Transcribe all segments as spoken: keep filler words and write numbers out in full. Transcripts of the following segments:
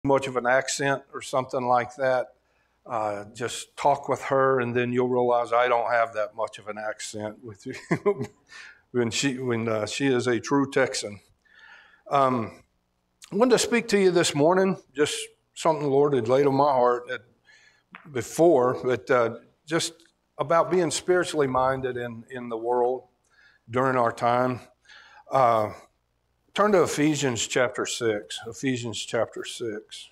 much of an accent or something like that, uh, just talk with her, and then you'll realize I don't have that much of an accent with you when she when uh, she is a true Texan. Um, I wanted to speak to you this morning, just something the Lord had laid on my heart that before, but uh, just about being spiritually minded in, in the world during our time. Uh, turn to Ephesians chapter six. Ephesians chapter six.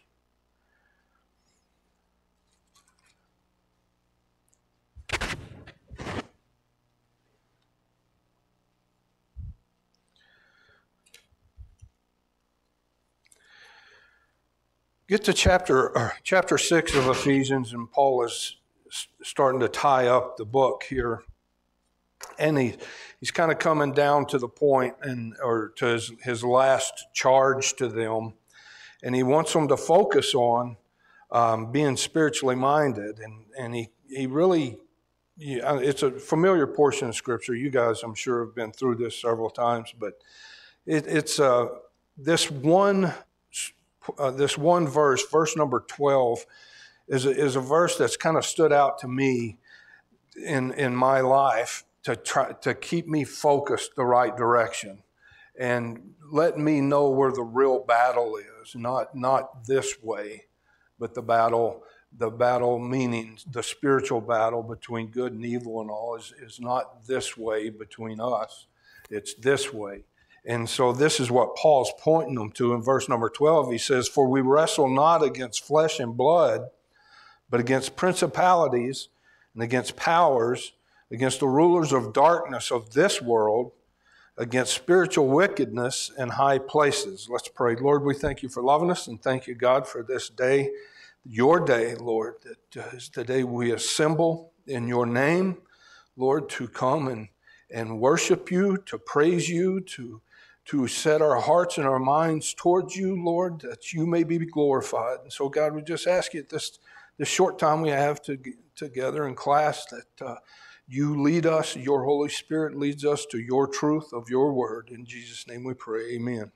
Get to chapter uh, chapter six of Ephesians, and Paul is starting to tie up the book here, and he he's kind of coming down to the point, and or to his, his last charge to them, and he wants them to focus on um, being spiritually minded, and and he he really yeah, it's a familiar portion of Scripture. You guys, I'm sure, have been through this several times, but it, it's uh, this one. Uh, this one verse, verse number twelve, is a, is a verse that's kind of stood out to me in in my life to try to keep me focused the right direction and let me know where the real battle is. Not not this way, but the battle, the battle meaning the spiritual battle between good and evil and all is, is not this way between us. It's this way. And so this is what Paul's pointing them to in verse number twelve. He says, "For we wrestle not against flesh and blood, but against principalities and against powers, against the rulers of darkness of this world, against spiritual wickedness in high places." Let's pray. Lord, we thank you for loving us, and thank you, God, for this day, your day, Lord, that is the day we assemble in your name, Lord, to come and, and worship you, to praise you, to to set our hearts and our minds towards you, Lord, that you may be glorified. And so, God, we just ask you at this, this short time we have to, together in class that uh, you lead us, your Holy Spirit leads us to your truth of your word. In Jesus' name we pray, amen.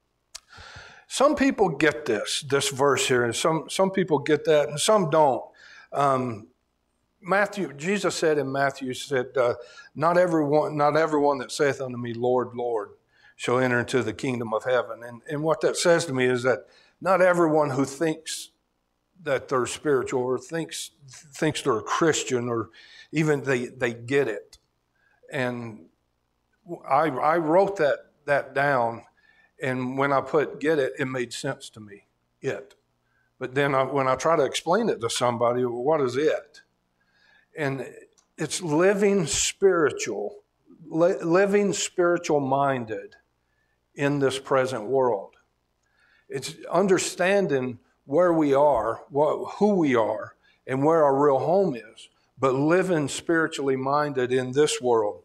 Some people get this, this verse here, and some, some people get that, and some don't. Um, Matthew, Jesus said in Matthew, he said, uh, not everyone, not everyone that saith unto me, Lord, Lord, shall enter into the kingdom of heaven. And, and what that says to me is that not everyone who thinks that they're spiritual or thinks thinks they're a Christian or even they, they get it. And I, I wrote that, that down, and when I put get it, it made sense to me, it. But then I, when I try to explain it to somebody, well, what is it? And it's living spiritual, li- living spiritual minded in this present world. It's understanding where we are, what, who we are, and where our real home is, but living spiritually minded in this world.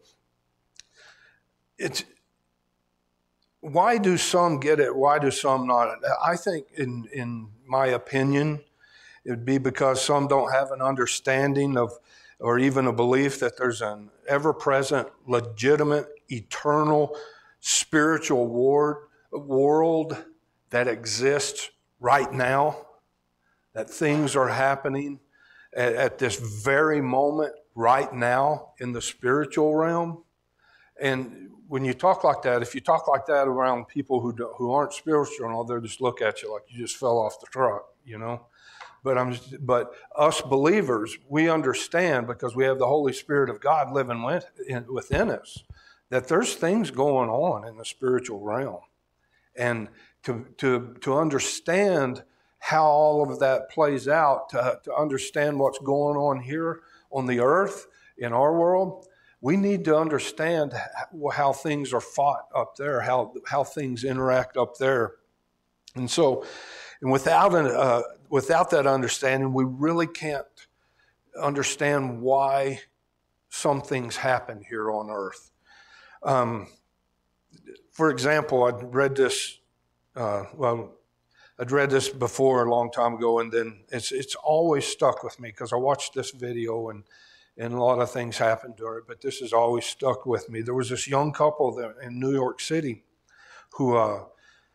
It's why do some get it? Why do some not? I think, in in my opinion, it would be because some don't have an understanding of, or even a belief that there's an ever-present, legitimate, eternal, spiritual war, world that exists right now, that things are happening at, at this very moment right now in the spiritual realm. And when you talk like that, if you talk like that around people who do, who aren't spiritual and all, they'll just look at you like you just fell off the truck, you know. But I'm, but us believers, we understand because we have the Holy Spirit of God living with, in, within us, that there's things going on in the spiritual realm. And to to to understand how all of that plays out, to, to understand what's going on here on the earth, in our world, we need to understand how things are fought up there, how how things interact up there. And so, and without an, uh, without that understanding, we really can't understand why some things happen here on earth. Um, for example, I'd read this, uh, well, I'd read this before a long time ago, and then it's it's always stuck with me because I watched this video and, and a lot of things happened to it, but this has always stuck with me. There was this young couple there in New York City who uh,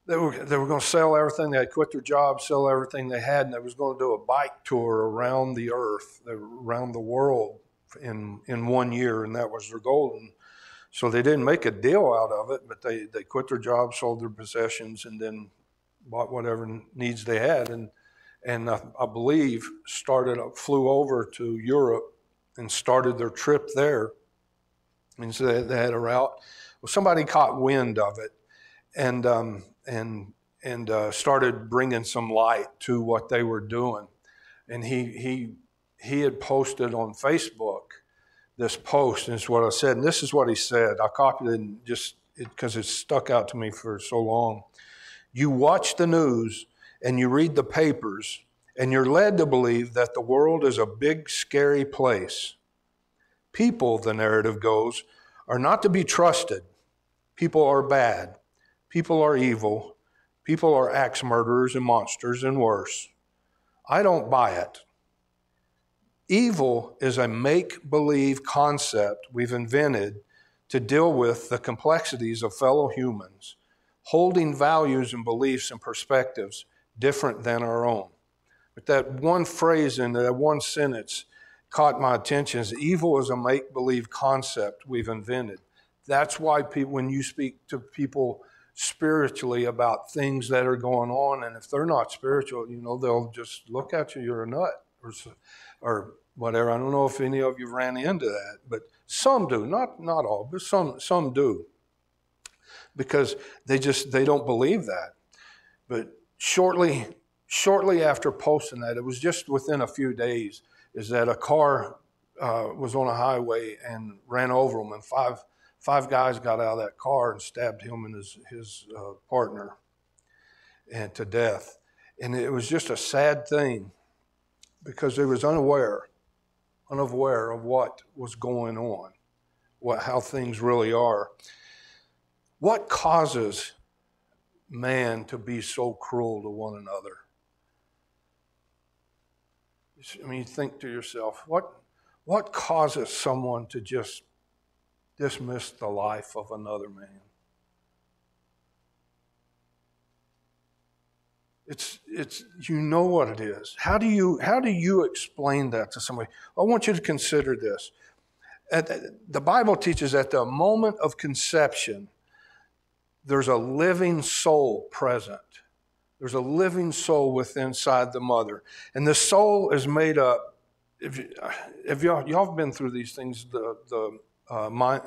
They were, they were going to sell everything. They had quit their job, sell everything they had, and they was going to do a bike tour around the earth, around the world in in one year, and that was their goal. And so they didn't make a deal out of it, but they, they quit their job, sold their possessions, and then bought whatever needs they had. And and I, I believe started flew over to Europe and started their trip there. And so they, they had a route. Well, somebody caught wind of it, and um, and and uh, started bringing some light to what they were doing. And he he he had posted on Facebook this post, and it's what I said. And this is what he said. I copied it and just because it, it stuck out to me for so long. You watch the news and you read the papers, and you're led to believe that the world is a big, scary place. People, the narrative goes, are not to be trusted. People are bad. People are evil. People are axe murderers and monsters and worse. I don't buy it. Evil is a make-believe concept we've invented to deal with the complexities of fellow humans, holding values and beliefs and perspectives different than our own. But that one phrase in that one sentence caught my attention is evil is a make-believe concept we've invented. That's why people, when you speak to people spiritually about things that are going on, and if they're not spiritual, you know, they'll just look at you, you're a nut, or, or whatever. I don't know if any of you ran into that, but some do, not not all, but some some do, because they just, they don't believe that. But shortly, shortly after posting that, it was just within a few days, is that a car uh, was on a highway and ran over him, and five five guys got out of that car and stabbed him and his his uh, partner and to death. And it was just a sad thing because they was unaware, unaware of what was going on, what how things really are. What causes man to be so cruel to one another? I mean, think to yourself, what what causes someone to just dismiss the life of another man? It's it's you know what it is. How do you how do you explain that to somebody? I want you to consider this. At the, the Bible teaches at the moment of conception, there's a living soul present. There's a living soul within inside the mother. And the soul is made up, if, you, if y'all, y'all have been through these things, the, the uh, mind,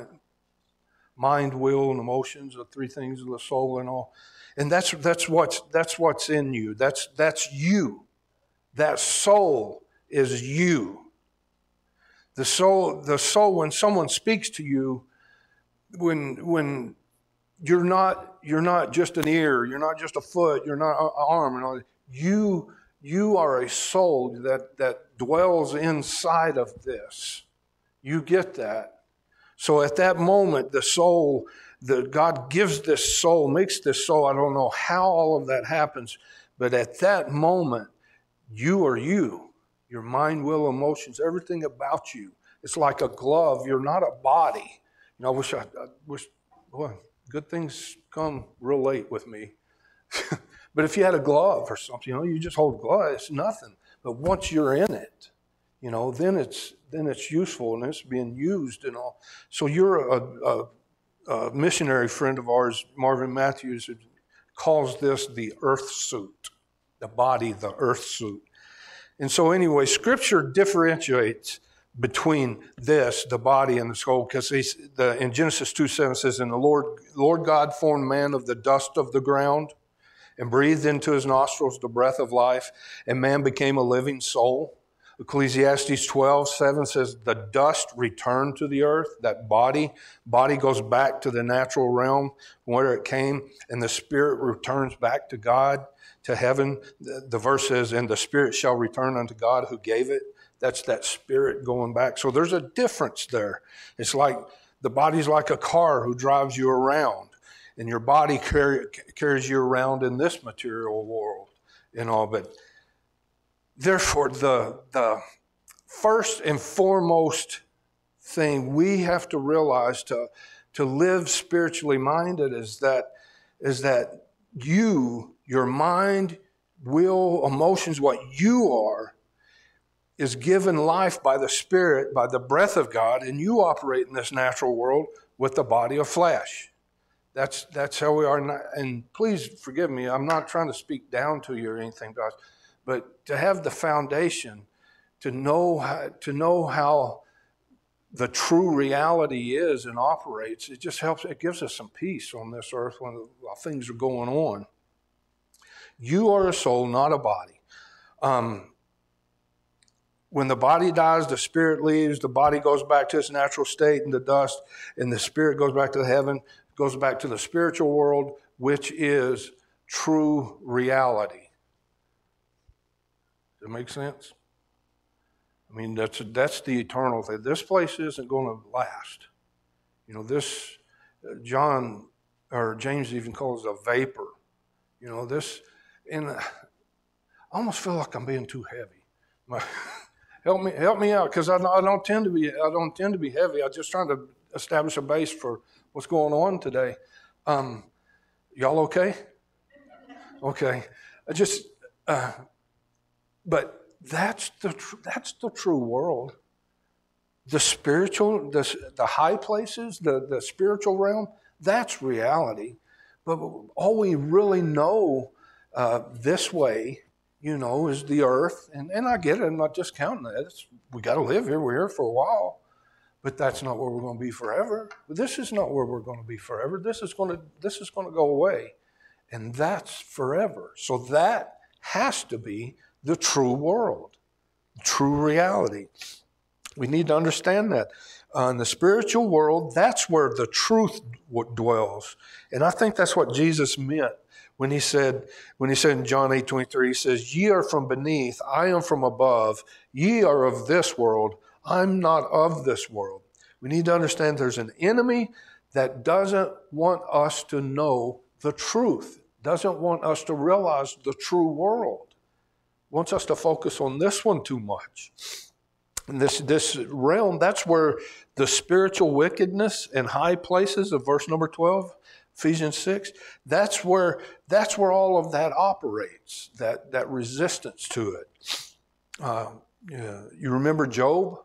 mind, will, and emotions, the three things of the soul and all. And that's that's what's that's what's in you. That's that's you. That soul is you. The soul, the soul, when someone speaks to you, when when You're not, you're not just an ear, you're not just a foot, you're not an arm. You, you are a soul that, that dwells inside of this. You get that. So at that moment, the soul, the, God gives this soul, makes this soul, I don't know how all of that happens, but at that moment, you are you. Your mind, will, emotions, everything about you. It's like a glove. You're not a body. You know, I wish I, I wish, boy, good things come real late with me. But if you had a glove or something, you know, you just hold a glove, it's nothing. But once you're in it, you know, then it's then it's useful and it's being used and all. So you're a, a, a missionary friend of ours, Marvin Matthews, calls this the earth suit, the body, the earth suit. And so anyway, Scripture differentiates between this, the body and the soul, because in Genesis two seven says, and the Lord, Lord God formed man of the dust of the ground and breathed into his nostrils the breath of life, and man became a living soul. Ecclesiastes twelve seven says, the dust returned to the earth. That body, body goes back to the natural realm where it came, and the spirit returns back to God, to heaven. The, the verse says, and the spirit shall return unto God who gave it. That's that spirit going back. So there's a difference there. It's like the body's like a car who drives you around, and your body carry, carries you around in this material world and all. But therefore, the, the first and foremost thing we have to realize to, to live spiritually minded is that, is that you, your mind, will, emotions, what you are, is given life by the Spirit, by the breath of God, and you operate in this natural world with the body of flesh. That's that's how we are. And please forgive me, I'm not trying to speak down to you or anything, guys, but to have the foundation, to know how, to know how the true reality is and operates, it just helps, it gives us some peace on this earth when while things are going on. You are a soul, not a body. Um, When the body dies, the spirit leaves, the body goes back to its natural state in the dust, and the spirit goes back to heaven, goes back to the spiritual world, which is true reality. Does that make sense? I mean, that's that's the eternal thing. This place isn't going to last. You know, this, uh, John, or James even calls it a vapor. You know, this, and uh, I almost feel like I'm being too heavy. My, Help me, help me out, because I, I don't tend to be. I don't tend to be heavy. I'm just trying to establish a base for what's going on today. Um, y'all okay? Okay. I just, uh, but that's the tr- that's the true world. The spiritual, the the high places, the the spiritual realm. That's reality. But all we really know uh, this way, you know, is the earth. And, and I get it. I'm not discounting that. It's, we got to live here. We're here for a while. But that's not where we're going to be forever. This is not where we're going to be forever. This is going to, this is going to go away. And that's forever. So that has to be the true world, true reality. We need to understand that. Uh, in the spiritual world, that's where the truth dwells. And I think that's what Jesus meant when he said, when he said in John eight twenty-three, he says, "Ye are from beneath, I am from above. Ye are of this world, I'm not of this world." We need to understand there's an enemy that doesn't want us to know the truth, doesn't want us to realize the true world, wants us to focus on this one too much. And this, this realm, that's where the spiritual wickedness in high places of verse number twelve, Ephesians six, that's where that's where all of that operates, that, that resistance to it. Uh, yeah, you remember Job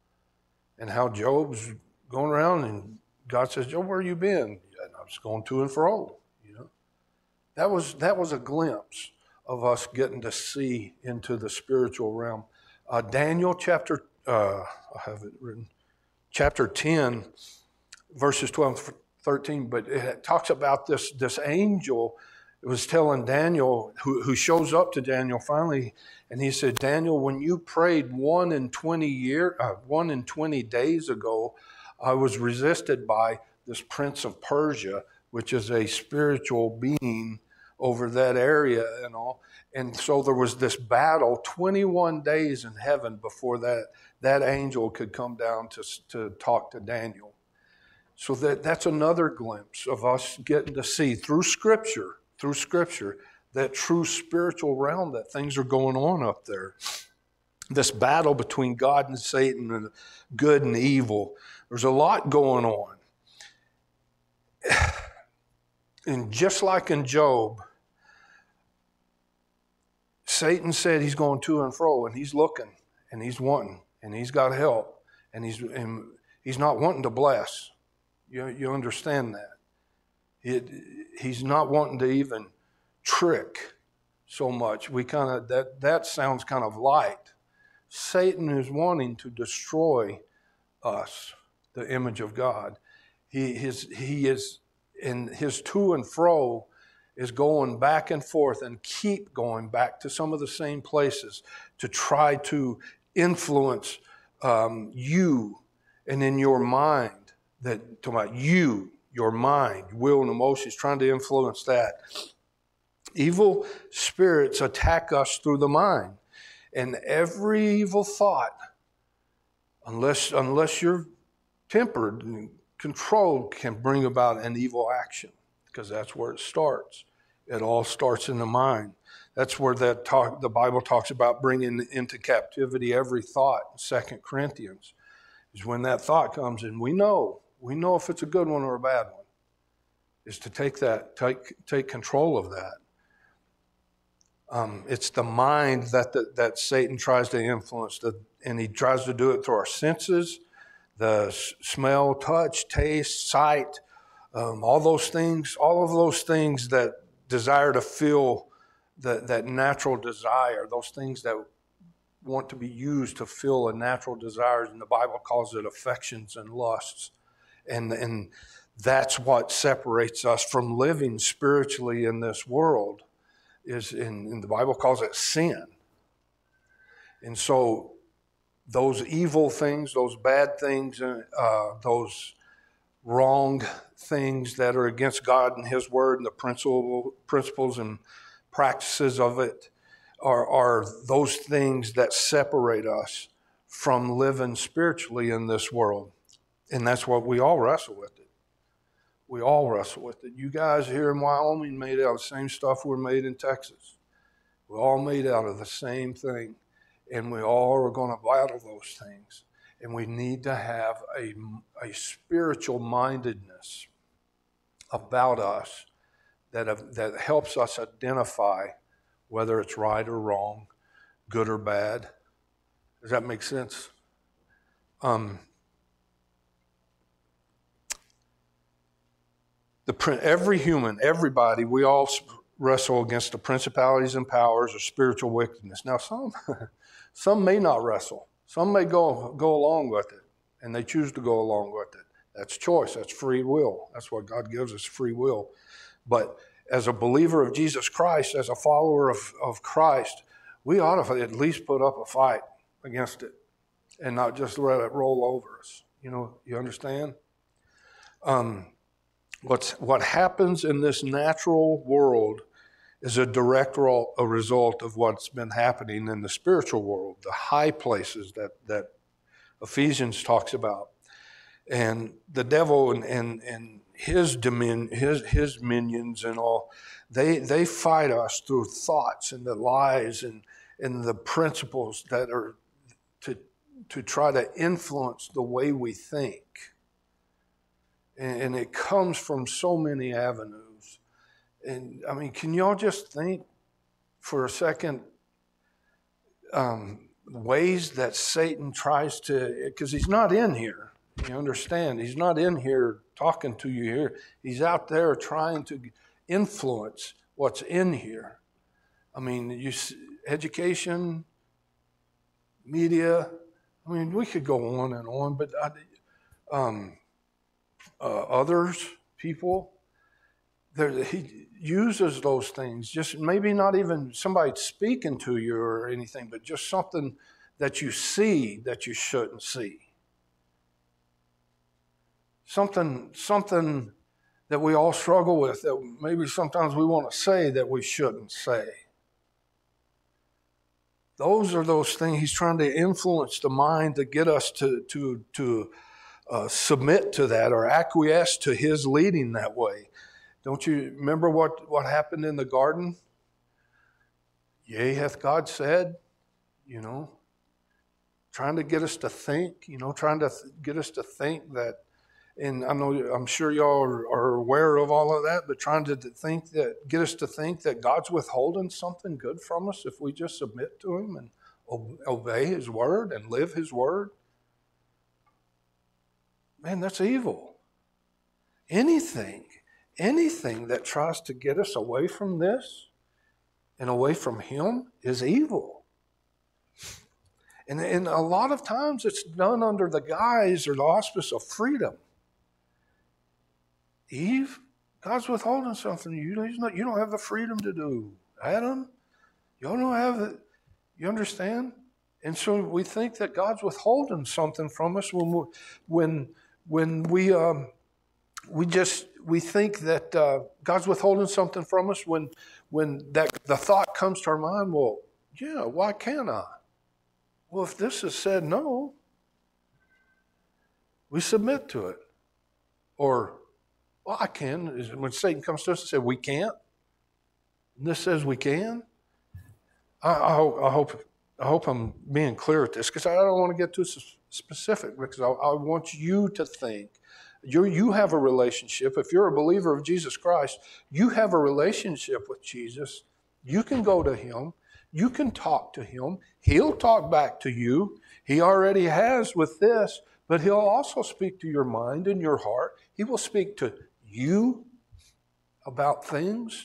and how Job's going around and God says, "Job, where you been?" And I was going to and fro. You know, that was that was a glimpse of us getting to see into the spiritual realm. Uh, Daniel chapter, uh, I have it written, chapter ten, verses twelve. thirteen, but it talks about this, this angel. It was telling Daniel, who, who shows up to Daniel finally, and he said, "Daniel, when you prayed one in twenty year, uh, one in twenty days ago, I was resisted by this prince of Persia, which is a spiritual being over that area and all. And so there was this battle, twenty-one days in heaven before that that angel could come down to to talk to Daniel." So that, that's another glimpse of us getting to see through Scripture, through Scripture, that true spiritual realm, that things are going on up there. This battle between God and Satan and good and evil. There's a lot going on. And just like in Job, Satan said he's going to and fro, and he's looking, and he's wanting, and he's got help, and he's, and he's not wanting to bless. You, you understand that. It, he's not wanting to even trick so much. We kind of, that, that sounds kind of light. Satan is wanting to destroy us, the image of God. He, his, he is, in his to and fro is going back and forth and keep going back to some of the same places to try to influence um, you and in your mind. That talking about you, your mind, will, and emotions, trying to influence that. Evil spirits attack us through the mind. And every evil thought, unless, unless you're tempered and controlled, can bring about an evil action, because that's where it starts. It all starts in the mind. That's where that talk, the Bible talks about bringing into captivity every thought, Second Corinthians, is when that thought comes in. We know. We know if it's a good one or a bad one. is to take that, take, take control of that. Um, it's the mind that the, that Satan tries to influence, the, and he tries to do it through our senses, the s- smell, touch, taste, sight, um, all those things, all of those things that desire to feel the, that natural desire, those things that want to be used to fill a natural desires, and the Bible calls it affections and lusts. And, and that's what separates us from living spiritually in this world, is in, and the Bible calls it sin. And so those evil things, those bad things, uh, those wrong things that are against God and His Word and the principle, principles and practices of it are, are those things that separate us from living spiritually in this world. And that's what we all wrestle with it. We all wrestle with it. You guys here in Wyoming made out of the same stuff we're made in Texas. We're all made out of the same thing. And we all are going to battle those things. And we need to have a, a spiritual mindedness about us that, that helps us identify whether it's right or wrong, good or bad. Does that make sense? Um, the every human, everybody, we all wrestle against the principalities and powers of spiritual wickedness. Now, some some may not wrestle. Some may go go along with it, and they choose to go along with it. That's choice. That's free will. That's what God gives us, free will. But as a believer of Jesus Christ, as a follower of, of Christ, we ought to at least put up a fight against it and not just let it roll over us. You know, you understand? Um, what's what happens in this natural world is a direct ro- a result of what's been happening in the spiritual world, the high places that, that Ephesians talks about. And the devil and, and, and his dominion, his his minions and all, they they fight us through thoughts and the lies and, and the principles that are to to try to influence the way we think. And, and it comes from so many avenues. And I mean, can y'all just think for a second um, ways that Satan tries to, because he's not in here. You understand? He's not in here talking to you here. He's out there trying to influence what's in here. I mean, you education, media. I mean, we could go on and on, but I, um, uh, others, people, he uses those things. Just maybe not even somebody speaking to you or anything, but just something that you see that you shouldn't see. Something, something that we all struggle with, that maybe sometimes we want to say that we shouldn't say. Those are those things. He's trying to influence the mind to get us to, to, to uh, submit to that or acquiesce to his leading that way. Don't you remember what, what happened in the garden? Yea, hath God said, you know, trying to get us to think, you know, trying to th- get us to think that. And I know, I'm sure y'all are, are aware of all of that, but trying to think that, get us to think that God's withholding something good from us if we just submit to him and obey his word and live his word. Man, that's evil. Anything, anything that tries to get us away from this and away from him is evil. And, and a lot of times it's done under the guise or the auspice of freedom. Eve, God's withholding something. You, he's not, you don't have the freedom to do. Adam, you don't have it. You understand? And so we think that God's withholding something from us when we, when when we um, we just we think that uh, God's withholding something from us when when that the thought comes to our mind. Well, yeah, why can't I? Well, if this is said no, we submit to it, or well, I can. When Satan comes to us and says, we can't, and this says we can, I, I, hope, I, hope, I hope I'm being clear at this, because I don't want to get too specific, because I, I want you to think You you have a relationship. If you're a believer of Jesus Christ, you have a relationship with Jesus. You can go to him. You can talk to him. He'll talk back to you. He already has with this, but he'll also speak to your mind and your heart. He will speak to you about things.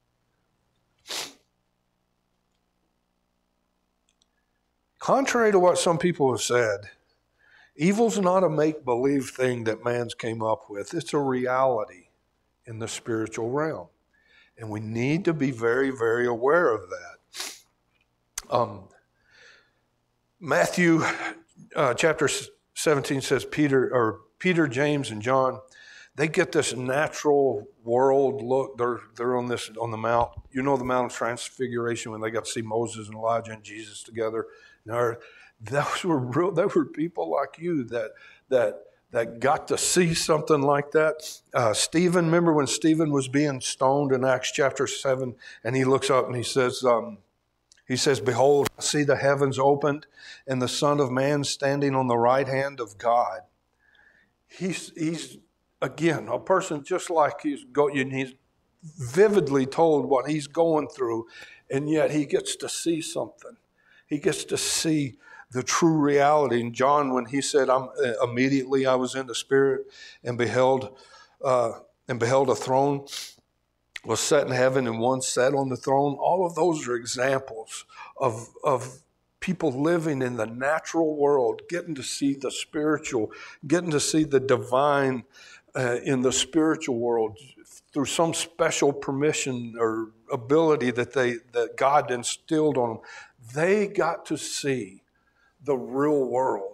Contrary to what some people have said, evil's not a make-believe thing that man's came up with. It's a reality in the spiritual realm. And we need to be very, very aware of that. Um, Matthew uh, chapter seventeen says Peter, or Peter, James, and John, they get this natural world look. They're they're on this on the mount. You know the Mount of Transfiguration when they got to see Moses and Elijah and Jesus together. Now, those were real. They were people like you that that that got to see something like that. Uh, Stephen, remember when Stephen was being stoned in Acts chapter seven, and he looks up and he says, um, he says, "Behold, I see the heavens opened, and the Son of Man standing on the right hand of God." He's he's again a person just like he's go. He's vividly told what he's going through, and yet he gets to see something. He gets to see the true reality. And John, when he said, "I'm uh, immediately I was in the Spirit and beheld uh, and beheld a throne was set in heaven, and one sat on the throne." All of those are examples of of people living in the natural world, getting to see the spiritual, getting to see the divine uh, in the spiritual world through some special permission or ability that they that God instilled on them. They got to see the real world.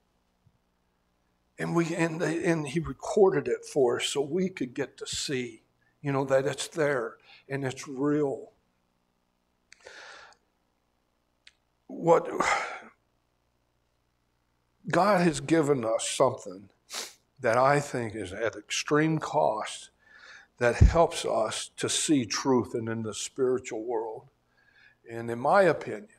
And we and, they, and he recorded it for us so we could get to see, you know, that it's there and it's real. What God has given us something that I think is at extreme cost that helps us to see truth and in the spiritual world. And in my opinion,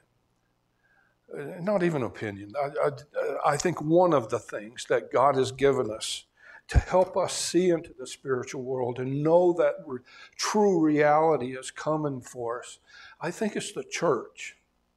not even opinion, I, I, I think one of the things that God has given us to help us see into the spiritual world and know that re- true reality is coming for us, I think it's the church.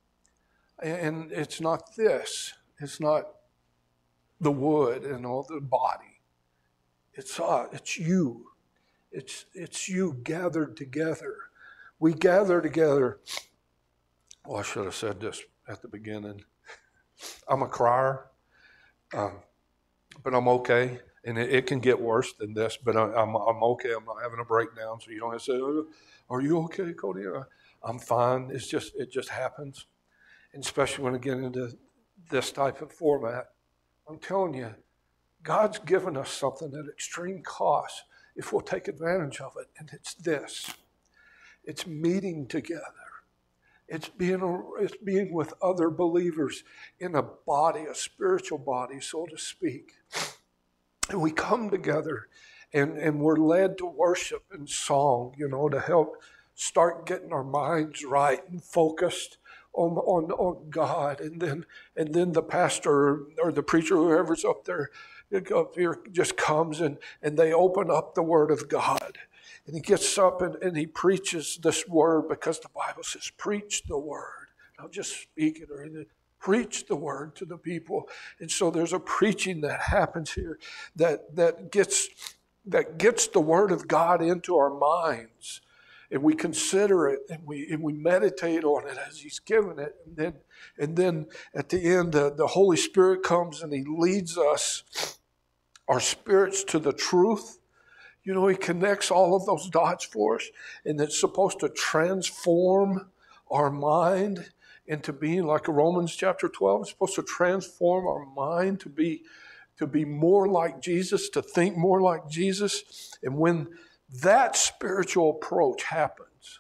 And it's not this, it's not the wood and all the body. It's uh, it's you. It's it's you gathered together. We gather together. Well, I should have said this at the beginning. I'm a crier, um, but I'm okay. And it, it can get worse than this, but I, I'm I'm okay. I'm not having a breakdown, so you don't have to say, oh, "Are you okay, Cody?" I'm fine. It's just it just happens, and especially when I get into this type of format. I'm telling you, God's given us something at extreme cost if we'll take advantage of it, and it's this. It's meeting together. It's being, a, it's being with other believers in a body, a spiritual body, so to speak. And we come together, and, and we're led to worship and song, you know, to help start getting our minds right and focused on, on, on God. And then and then the pastor or the preacher, whoever's up there, up here just comes and, and they open up the Word of God. And he gets up and, and he preaches this Word because the Bible says, preach the Word. Not just speak it or anything. Preach the Word to the people. And so there's a preaching that happens here that, that gets that gets the Word of God into our minds. And we consider it and we and we meditate on it as he's given it. And then and then at the end, the, the Holy Spirit comes and he leads us, our spirits, to the truth. You know, he connects all of those dots for us, and it's supposed to transform our mind into being like Romans chapter twelve. It's supposed to transform our mind to be to be more like Jesus, to think more like Jesus. And when that spiritual approach happens,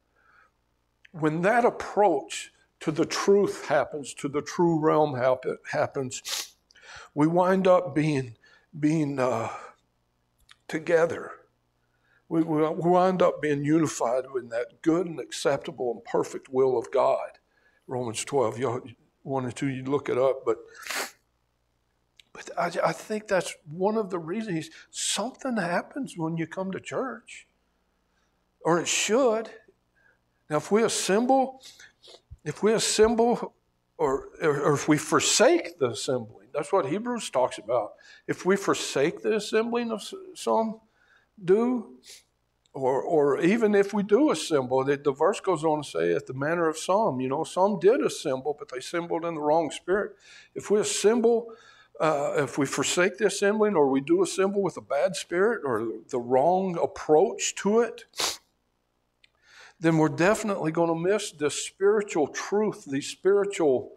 when that approach to the truth happens, to the true realm happen, happens, we wind up being being uh, together. We, we wind up being unified in that good and acceptable and perfect will of God. Romans twelve, you one and two, you look it up, but But I, I think that's one of the reasons. Something happens when you come to church, or it should. Now, if we assemble, if we assemble, or, or if we forsake the assembling, that's what Hebrews talks about. If we forsake the assembling of some do, or or even if we do assemble, the, the verse goes on to say, at the manner of some, you know, some did assemble, but they assembled in the wrong spirit. If we assemble, uh, if we forsake the assembling, or we do assemble with a bad spirit or the wrong approach to it, then we're definitely going to miss the spiritual truth, the spiritual,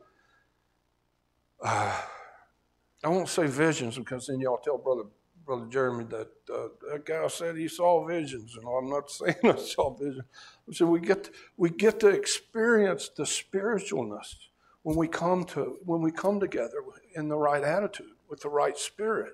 uh, I won't say visions, because then y'all tell Brother Brother Jeremy that uh, that guy said he saw visions, and I'm not saying I saw visions. So we get to, we get to experience the spiritualness when we come to when we come together in the right attitude with the right spirit.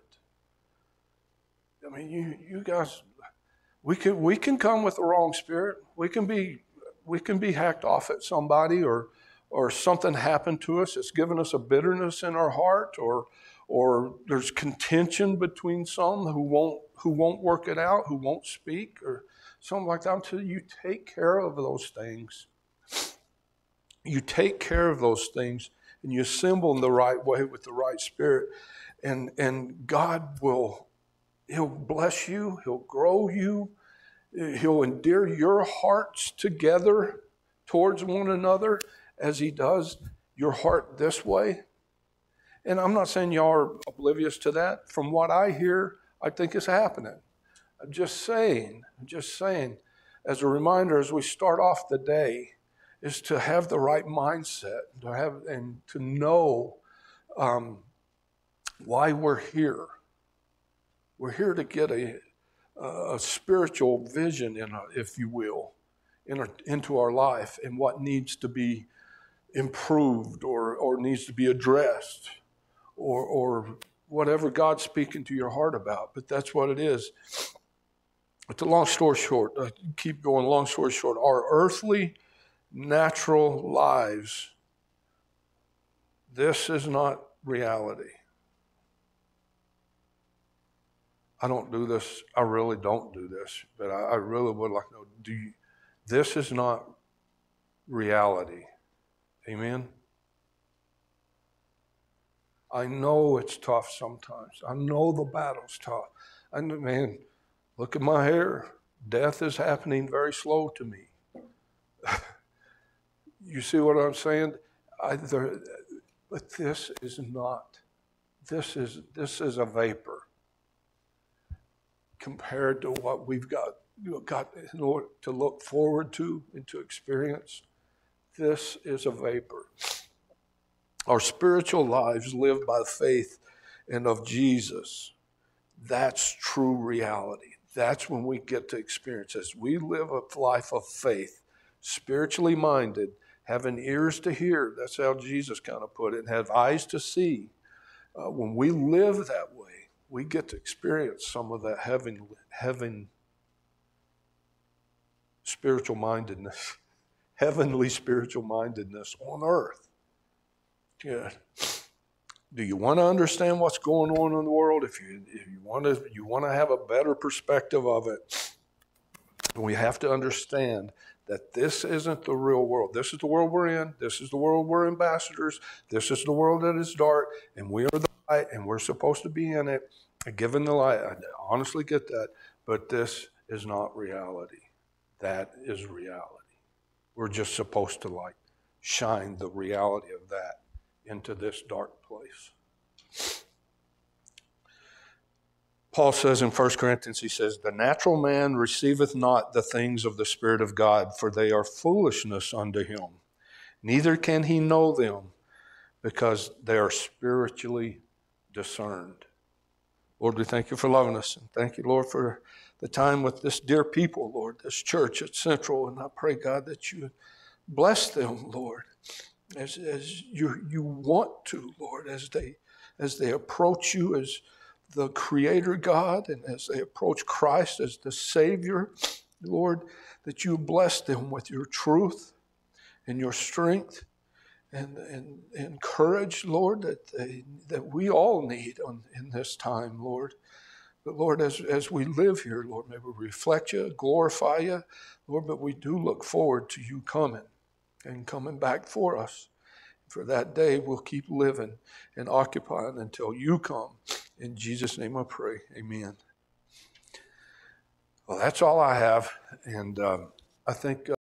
I mean, you you guys, we can we can come with the wrong spirit. We can be we can be hacked off at somebody, or or something happened to us. It's given us a bitterness in our heart, or. Or there's contention between some who won't who won't work it out, who won't speak, or something like that. Until you take care of those things, you take care of those things, and you assemble in the right way with the right spirit, and and God will, He'll bless you, He'll grow you, He'll endear your hearts together towards one another as He does your heart this way. And I'm not saying y'all are oblivious to that. From what I hear, I think it's happening. I'm just saying, I'm just saying, as a reminder, as we start off the day, is to have the right mindset, to have and to know um, why we're here. We're here to get a, a spiritual vision, in a, if you will, in our, into our life, and what needs to be improved or or needs to be addressed. Or, or whatever God's speaking to your heart about. But that's what it is. But the long story short, uh, keep going, long story short, our earthly, natural lives, this is not reality. I don't do this, I really don't do this, but I, I really would like to know, do you, this is not reality. Amen? I know it's tough sometimes. I know the battle's tough. I know, man, look at my hair. Death is happening very slow to me. You see what I'm saying? I, there, but this is not. This is this is a vapor compared to what we've got, you know, got in order to look forward to and to experience. This is a vapor. Our spiritual lives lived by faith and of Jesus. That's true reality. That's when we get to experience this. We live a life of faith, spiritually minded, having ears to hear. That's how Jesus kind of put it, and have eyes to see. Uh, when we live that way, we get to experience some of that heaven, heaven spiritual mindedness, heavenly spiritual mindedness on earth. Yeah. Do you want to understand what's going on in the world? If you if you want to you want to have a better perspective of it, we have to understand that this isn't the real world. This is the world we're in. This is the world we're ambassadors. This is the world that is dark, and we are the light, and we're supposed to be in it, given the light. I honestly get that, but this is not reality. That is reality. We're just supposed to like shine the reality of that into this dark place. Paul says in First Corinthians, he says, the natural man receiveth not the things of the Spirit of God, for they are foolishness unto him. Neither can he know them, because they are spiritually discerned. Lord, we thank you for loving us, and thank you, Lord, for the time with this dear people, Lord, this church at Central, and I pray, God, that you bless them, Lord, as as you you want to, Lord, as they as they approach you as the Creator God, and as they approach Christ as the Savior, Lord, that you bless them with your truth and your strength, and, and, and courage, Lord, that, they, that we all need on, in this time, Lord. But Lord, as, as we live here, Lord, may we reflect you, glorify you, Lord, but we do look forward to you coming and coming back for us. For that day, we'll keep living and occupying until you come. In Jesus' name I pray, amen. Well, that's all I have, and um, I think... Uh,